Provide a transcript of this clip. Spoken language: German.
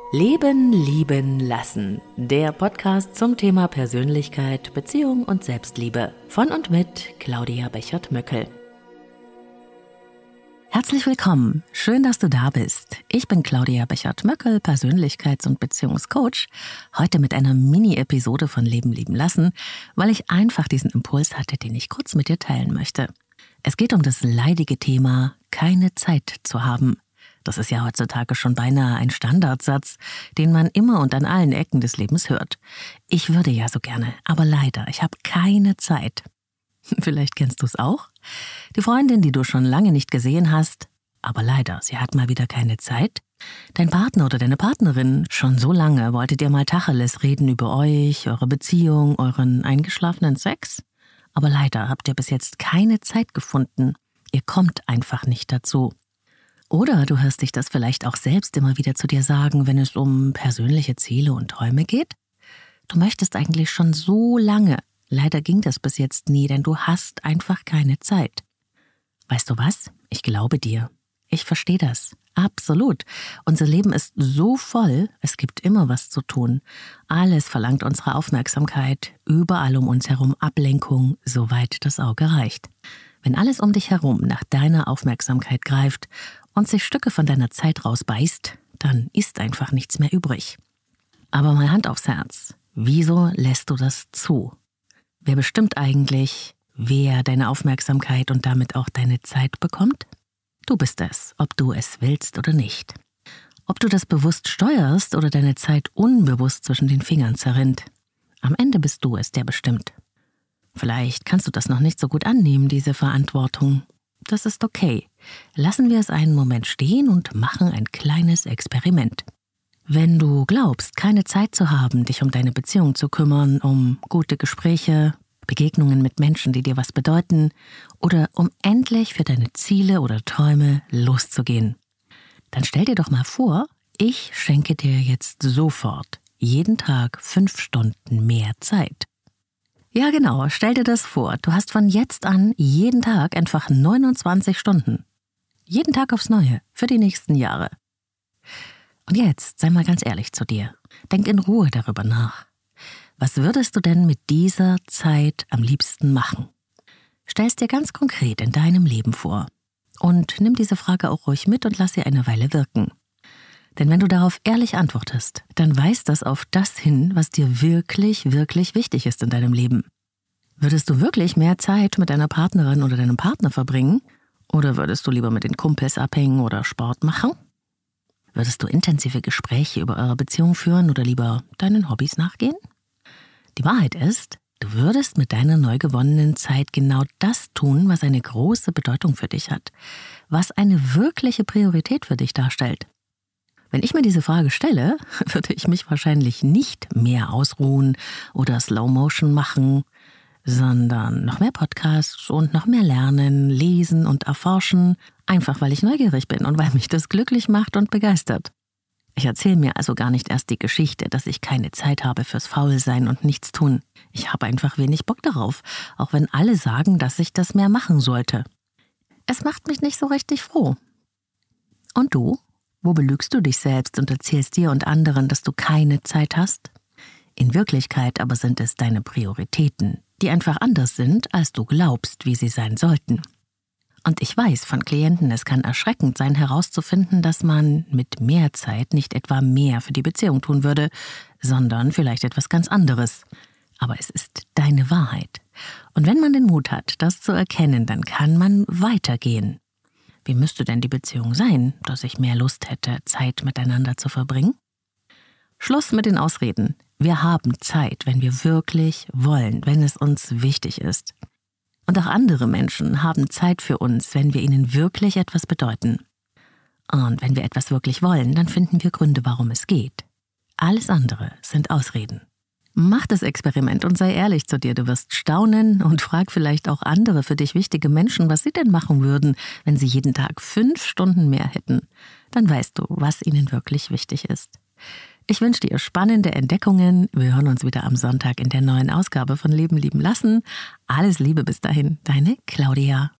Leben, lieben, lassen. Der Podcast zum Thema Persönlichkeit, Beziehung und Selbstliebe. Von und mit Claudia Bechert-Möckel. Herzlich willkommen. Schön, dass du da bist. Ich bin Claudia Bechert-Möckel, Persönlichkeits- und Beziehungscoach. Heute mit einer Mini-Episode von Leben, lieben, lassen, weil ich einfach diesen Impuls hatte, den ich kurz mit dir teilen möchte. Es geht um das leidige Thema, keine Zeit zu haben. Das ist ja heutzutage schon beinahe ein Standardsatz, den man immer und an allen Ecken des Lebens hört. Ich würde ja so gerne, aber leider, ich habe keine Zeit. Vielleicht kennst du es auch? Die Freundin, die du schon lange nicht gesehen hast, aber leider, sie hat mal wieder keine Zeit. Dein Partner oder deine Partnerin, schon so lange wolltet ihr mal Tacheles reden über euch, eure Beziehung, euren eingeschlafenen Sex. Aber leider habt ihr bis jetzt keine Zeit gefunden. Ihr kommt einfach nicht dazu. Oder du hörst dich das vielleicht auch selbst immer wieder zu dir sagen, wenn es um persönliche Ziele und Träume geht. Du möchtest eigentlich schon so lange. Leider ging das bis jetzt nie, denn du hast einfach keine Zeit. Weißt du was? Ich glaube dir. Ich verstehe das. Absolut. Unser Leben ist so voll, es gibt immer was zu tun. Alles verlangt unsere Aufmerksamkeit, überall um uns herum Ablenkung, soweit das Auge reicht. Wenn alles um dich herum nach deiner Aufmerksamkeit greift und sich Stücke von deiner Zeit rausbeißt, dann ist einfach nichts mehr übrig. Aber mal Hand aufs Herz, wieso lässt du das zu? Wer bestimmt eigentlich, wer deine Aufmerksamkeit und damit auch deine Zeit bekommt? Du bist es, ob du es willst oder nicht. Ob du das bewusst steuerst oder deine Zeit unbewusst zwischen den Fingern zerrinnt. Am Ende bist du es, der bestimmt. Vielleicht kannst du das noch nicht so gut annehmen, diese Verantwortung. Das ist okay. Lassen wir es einen Moment stehen und machen ein kleines Experiment. Wenn du glaubst, keine Zeit zu haben, dich um deine Beziehung zu kümmern, um gute Gespräche, Begegnungen mit Menschen, die dir was bedeuten, oder um endlich für deine Ziele oder Träume loszugehen, dann stell dir doch mal vor, ich schenke dir jetzt sofort jeden Tag 5 Stunden mehr Zeit. Ja genau, stell dir das vor, du hast von jetzt an jeden Tag einfach 29 Stunden. Jeden Tag aufs Neue, für die nächsten Jahre. Und jetzt, sei mal ganz ehrlich zu dir. Denk in Ruhe darüber nach. Was würdest du denn mit dieser Zeit am liebsten machen? Stell es dir ganz konkret in deinem Leben vor. Und nimm diese Frage auch ruhig mit und lass sie eine Weile wirken. Denn wenn du darauf ehrlich antwortest, dann weist das auf das hin, was dir wirklich, wirklich wichtig ist in deinem Leben. Würdest du wirklich mehr Zeit mit deiner Partnerin oder deinem Partner verbringen? Oder würdest du lieber mit den Kumpels abhängen oder Sport machen? Würdest du intensive Gespräche über eure Beziehung führen oder lieber deinen Hobbys nachgehen? Die Wahrheit ist, du würdest mit deiner neu gewonnenen Zeit genau das tun, was eine große Bedeutung für dich hat, was eine wirkliche Priorität für dich darstellt. Wenn ich mir diese Frage stelle, würde ich mich wahrscheinlich nicht mehr ausruhen oder Slow Motion machen, sondern noch mehr Podcasts und noch mehr lernen, lesen und erforschen, einfach weil ich neugierig bin und weil mich das glücklich macht und begeistert. Ich erzähle mir also gar nicht erst die Geschichte, dass ich keine Zeit habe fürs Faulsein und Nichtstun. Ich habe einfach wenig Bock darauf, auch wenn alle sagen, dass ich das mehr machen sollte. Es macht mich nicht so richtig froh. Und du? Wo belügst du dich selbst und erzählst dir und anderen, dass du keine Zeit hast? In Wirklichkeit aber sind es deine Prioritäten, die einfach anders sind, als du glaubst, wie sie sein sollten. Und ich weiß von Klienten, es kann erschreckend sein, herauszufinden, dass man mit mehr Zeit nicht etwa mehr für die Beziehung tun würde, sondern vielleicht etwas ganz anderes. Aber es ist deine Wahrheit. Und wenn man den Mut hat, das zu erkennen, dann kann man weitergehen. Wie müsste denn die Beziehung sein, dass ich mehr Lust hätte, Zeit miteinander zu verbringen? Schluss mit den Ausreden. Wir haben Zeit, wenn wir wirklich wollen, wenn es uns wichtig ist. Und auch andere Menschen haben Zeit für uns, wenn wir ihnen wirklich etwas bedeuten. Und wenn wir etwas wirklich wollen, dann finden wir Gründe, warum es geht. Alles andere sind Ausreden. Mach das Experiment und sei ehrlich zu dir. Du wirst staunen und frag vielleicht auch andere für dich wichtige Menschen, was sie denn machen würden, wenn sie jeden Tag 5 Stunden mehr hätten. Dann weißt du, was ihnen wirklich wichtig ist. Ich wünsche dir spannende Entdeckungen. Wir hören uns wieder am Sonntag in der neuen Ausgabe von Leben, lieben, lassen. Alles Liebe bis dahin, deine Claudia.